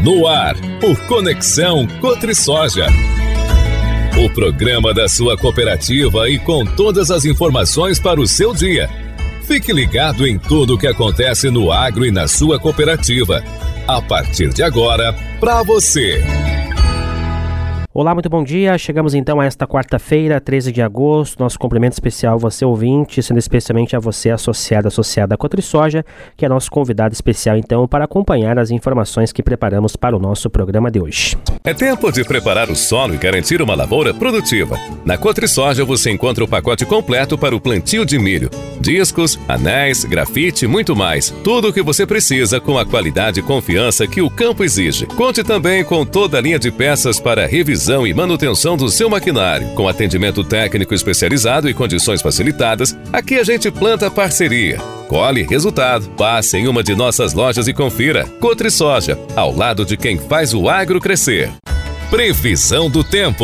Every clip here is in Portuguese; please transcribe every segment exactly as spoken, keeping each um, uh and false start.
No ar, o Conexão Cotrisoja. O programa da sua cooperativa e com todas as informações para o seu dia. Fique ligado em tudo o que acontece no agro e na sua cooperativa. A partir de agora, para você. Olá, muito bom dia. Chegamos então a esta quarta-feira, treze de agosto. Nosso cumprimento especial a você, ouvinte, sendo especialmente a você, associado, associada à Cotrisoja, que é nosso convidado especial então para acompanhar as informações que preparamos para o nosso programa de hoje. É tempo de preparar o solo e garantir uma lavoura produtiva. Na Cotrisoja você encontra o pacote completo para o plantio de milho. Discos, anéis, grafite e muito mais. Tudo o que você precisa com a qualidade e confiança que o campo exige. Conte também com toda a linha de peças para revisão e manutenção do seu maquinário. Com atendimento técnico especializado e condições facilitadas, aqui a gente planta parceria. Colhe resultado. Passe em uma de nossas lojas e confira. Cotrisoja, ao lado de quem faz o agro crescer. Previsão do tempo.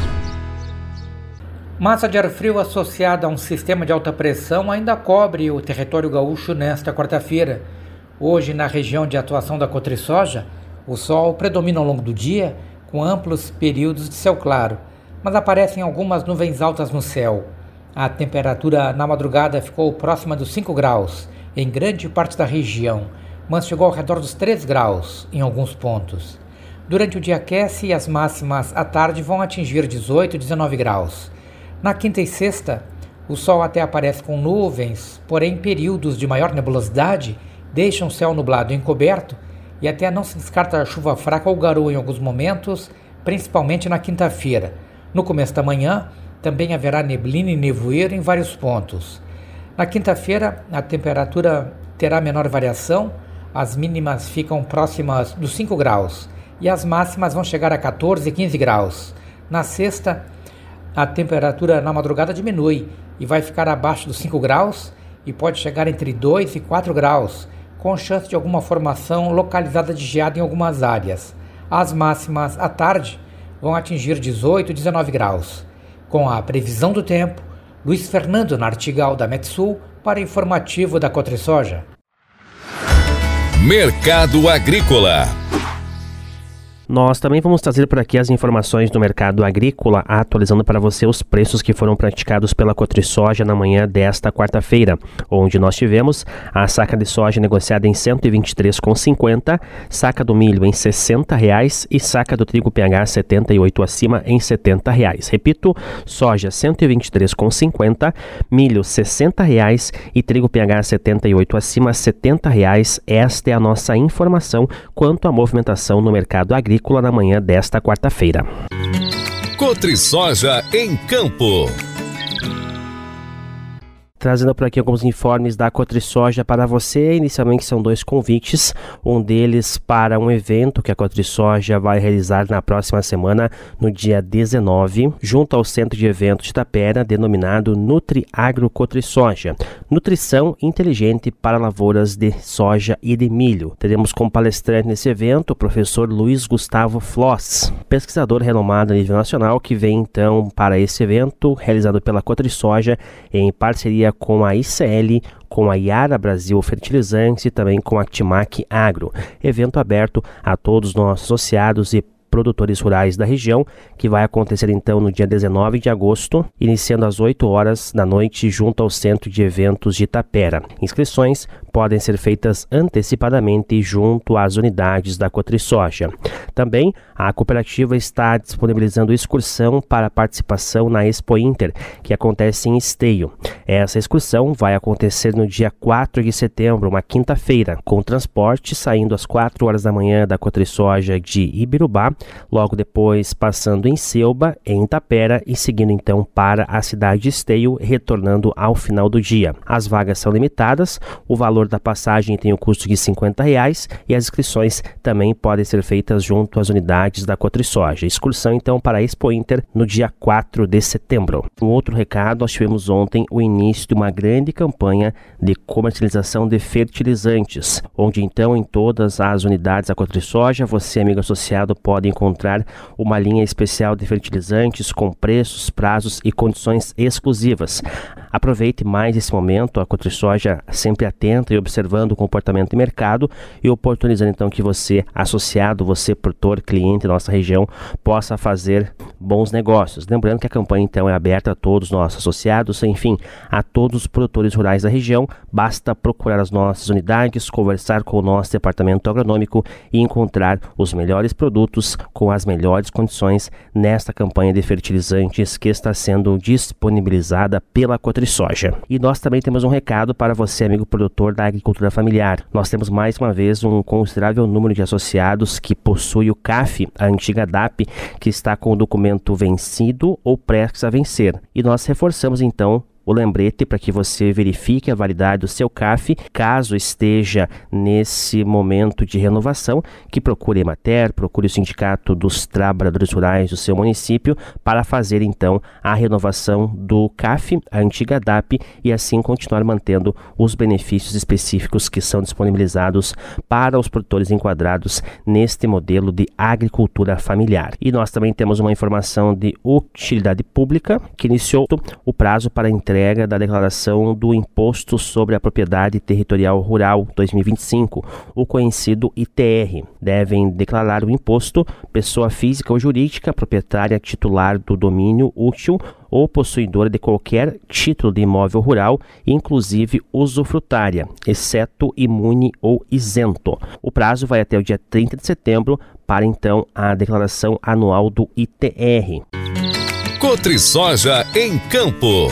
Massa de ar frio associada a um sistema de alta pressão ainda cobre o território gaúcho nesta quarta-feira. Hoje, na região de atuação da Cotrisoja, o sol predomina ao longo do dia, com amplos períodos de céu claro, mas aparecem algumas nuvens altas no céu. A temperatura na madrugada ficou próxima dos cinco graus em grande parte da região, mas chegou ao redor dos três graus em alguns pontos. Durante o dia aquece e as máximas à tarde vão atingir dezoito, dezenove graus. Na quinta e sexta, o sol até aparece com nuvens, porém períodos de maior nebulosidade deixam o céu nublado e encoberto, e até não se descarta a chuva fraca ou garoa em alguns momentos, principalmente na quinta-feira. No começo da manhã, também haverá neblina e nevoeiro em vários pontos. Na quinta-feira, a temperatura terá menor variação, as mínimas ficam próximas dos cinco graus e as máximas vão chegar a catorze, quinze graus. Na sexta, a temperatura na madrugada diminui e vai ficar abaixo dos cinco graus e pode chegar entre dois e quatro graus, com chance de alguma formação localizada de geada em algumas áreas. As máximas à tarde vão atingir dezoito, dezenove graus. Com a previsão do tempo, Luiz Fernando Nartigal da Metsul para informativo da Cotrisoja. Mercado Agrícola. Nós também vamos trazer por aqui as informações do mercado agrícola, atualizando para você os preços que foram praticados pela Cotrisoja na manhã desta quarta-feira, onde nós tivemos a saca de soja negociada em cento e vinte e três reais e cinquenta centavos, saca do milho em sessenta reais e saca do trigo P H setenta e oito acima em setenta reais. Repito, soja cento e vinte e três reais e cinquenta centavos, milho sessenta reais e trigo P H setenta e oito acima setenta reais. Esta é a nossa informação quanto à movimentação no mercado agrícola na manhã desta quarta-feira. Cotrisoja em Campo. Trazendo por aqui alguns informes da Cotrisoja para você. Inicialmente são dois convites, um deles para um evento que a Cotrisoja vai realizar na próxima semana, no dia dezenove, junto ao Centro de Eventos de Itapera, denominado Nutri Agro Cotrisoja. Nutrição inteligente para lavouras de soja e de milho. Teremos como palestrante nesse evento o professor Luiz Gustavo Floss, pesquisador renomado a nível nacional, que vem então para esse evento realizado pela Cotrisoja em parceria com a I C L, com a Yara Brasil Fertilizantes e também com a Timac Agro. Evento aberto a todos os nossos associados e produtores rurais da região, que vai acontecer então no dia dezenove de agosto, iniciando às oito horas da noite junto ao Centro de Eventos de Itapera. Inscrições podem ser feitas antecipadamente junto às unidades da Cotrisoja. Também a cooperativa está disponibilizando excursão para participação na Expo Inter, que acontece em Esteio. Essa excursão vai acontecer no dia quatro de setembro, uma quinta-feira, com transporte saindo às quatro horas da manhã da Cotrisoja de Ibirubá, logo depois passando em Selba, em Itapera e seguindo então para a cidade de Esteio, retornando ao final do dia. As vagas são limitadas, o valor da passagem tem o custo de cinquenta reais e as inscrições também podem ser feitas junto às unidades da Cotrisoja. Excursão então para a Expo Inter no dia quatro de setembro. Um outro recado, nós tivemos ontem o início de uma grande campanha de comercialização de fertilizantes, onde então em todas as unidades da Cotrisoja, você amigo associado pode encontrar uma linha especial de fertilizantes com preços, prazos e condições exclusivas. Aproveite mais esse momento, a Cotrisoja sempre atenta e e observando o comportamento de mercado e oportunizando então que você, associado, você produtor, cliente da nossa região, possa fazer bons negócios. Lembrando que a campanha então é aberta a todos os nossos associados, enfim, a todos os produtores rurais da região. Basta procurar as nossas unidades, conversar com o nosso departamento agronômico e encontrar os melhores produtos com as melhores condições nesta campanha de fertilizantes que está sendo disponibilizada pela Cotrisoja. E nós também temos um recado para você, amigo produtor da agricultura familiar. Nós temos mais uma vez um considerável número de associados que possui o C A F, a antiga D A P, que está com o documento vencido ou prestes a vencer. E nós reforçamos então o lembrete para que você verifique a validade do seu C A F, caso esteja nesse momento de renovação, que procure a Emater, procure o Sindicato dos Trabalhadores Rurais do seu município para fazer então a renovação do C A F, a antiga D A P, e assim continuar mantendo os benefícios específicos que são disponibilizados para os produtores enquadrados neste modelo de agricultura familiar. E nós também temos uma informação de utilidade pública que iniciou o prazo para entrega da declaração do Imposto sobre a Propriedade Territorial Rural dois mil e vinte e cinco, o conhecido I T R. Devem declarar o imposto pessoa física ou jurídica, proprietária titular do domínio útil ou possuidora de qualquer título de imóvel rural, inclusive usufrutária, exceto imune ou isento. O prazo vai até o dia trinta de setembro para então a declaração anual do I T R. Cotrisoja em Campo.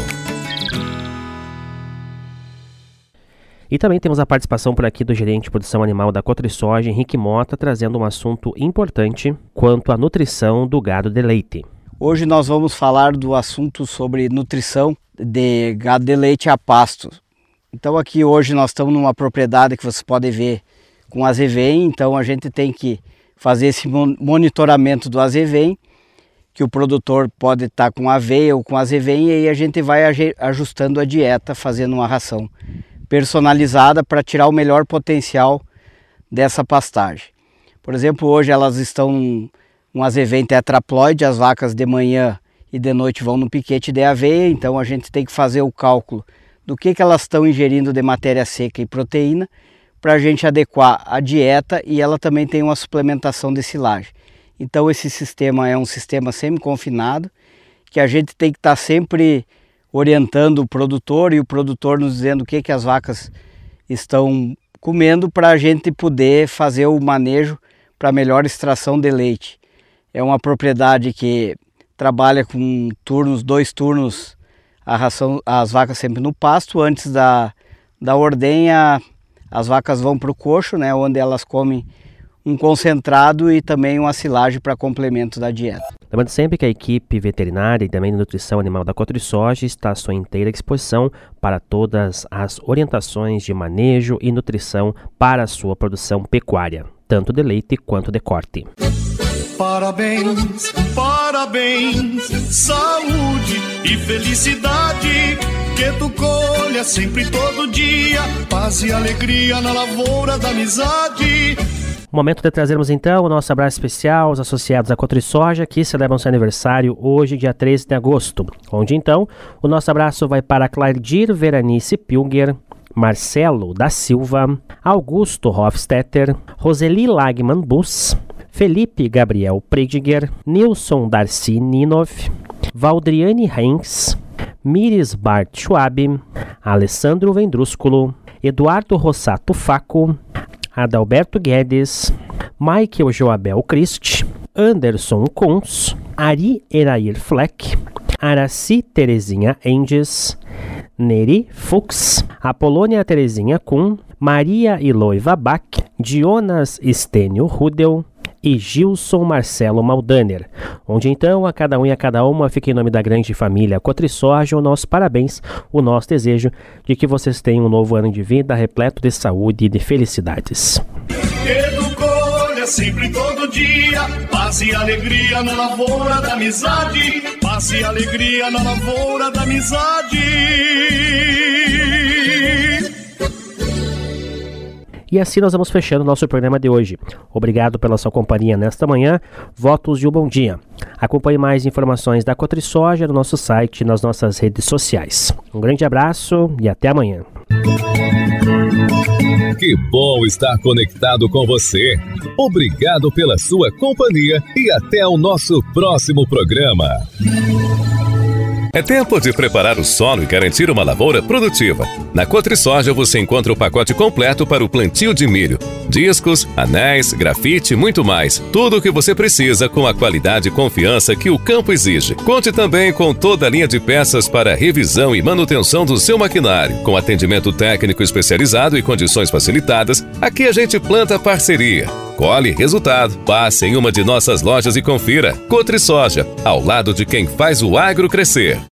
E também temos a participação por aqui do gerente de produção animal da Cotrisoja, Henrique Mota, trazendo um assunto importante quanto à nutrição do gado de leite. Hoje nós vamos falar do assunto sobre nutrição de gado de leite a pasto. Então aqui hoje nós estamos numa propriedade que você pode ver com azevém, então a gente tem que fazer esse monitoramento do azevém, que o produtor pode estar com aveia ou com azevém, e aí a gente vai ajustando a dieta, fazendo uma ração personalizada para tirar o melhor potencial dessa pastagem. Por exemplo, hoje elas estão um azevém tetraploide, as vacas de manhã e de noite vão no piquete de aveia, então a gente tem que fazer o cálculo do que, que elas estão ingerindo de matéria seca e proteína para a gente adequar a dieta, e ela também tem uma suplementação de silagem. Então esse sistema é um sistema semi-confinado, que a gente tem que estar sempre orientando o produtor e o produtor nos dizendo o que, que as vacas estão comendo para a gente poder fazer o manejo para melhor extração de leite. É uma propriedade que trabalha com turnos, dois turnos, a ração, as vacas sempre no pasto. Antes da, da ordenha, as vacas vão para o coxo, né, onde elas comem um concentrado e também uma silagem para complemento da dieta. Lembrando sempre que a equipe veterinária e também de nutrição animal da Cotrisoja está à sua inteira disposição para todas as orientações de manejo e nutrição para a sua produção pecuária, tanto de leite quanto de corte. Parabéns, parabéns, saúde e felicidade, que tu colha sempre todo dia, paz e alegria na lavoura da amizade. Momento de trazermos então o nosso abraço especial aos associados à Cotrisoja, que celebram seu aniversário hoje, dia treze de agosto, onde então o nosso abraço vai para Clardir Veranice Pilger, Marcelo da Silva, Augusto Hofstetter, Roseli Lagman Bus, Felipe Gabriel Prediger, Nilson Darcy Ninov, Valdriane Heinz, Miris Bart Schwab, Alessandro Vendrúsculo, Eduardo Rossato Faco, Adalberto Guedes, Michael Joabel Christ, Anderson Kunz, Ari Erair Fleck, Araci Terezinha Enges, Neri Fuchs, Apolônia Terezinha Kuhn, Maria Iloiva Bach, Jonas Estênio Rudel e Gilson Marcelo Maldaner, onde então a cada um e a cada uma fica em nome da grande família Cotrisoja o nosso parabéns, o nosso desejo de que vocês tenham um novo ano de vida repleto de saúde e de felicidades. Que tu colha sempre todo dia, paz e alegria na lavoura da amizade, paz e alegria na lavoura da amizade. E assim nós vamos fechando o nosso programa de hoje. Obrigado pela sua companhia nesta manhã. Votos de um bom dia. Acompanhe mais informações da Cotrisoja no nosso site e nas nossas redes sociais. Um grande abraço e até amanhã. Que bom estar conectado com você. Obrigado pela sua companhia e até o nosso próximo programa. É tempo de preparar o solo e garantir uma lavoura produtiva. Na Cotrisoja você encontra o pacote completo para o plantio de milho. Discos, anéis, grafite e muito mais. Tudo o que você precisa com a qualidade e confiança que o campo exige. Conte também com toda a linha de peças para revisão e manutenção do seu maquinário. Com atendimento técnico especializado e condições facilitadas, aqui a gente planta parceria. Colhe resultado. Passe em uma de nossas lojas e confira. Cotrisoja, ao lado de quem faz o agro crescer.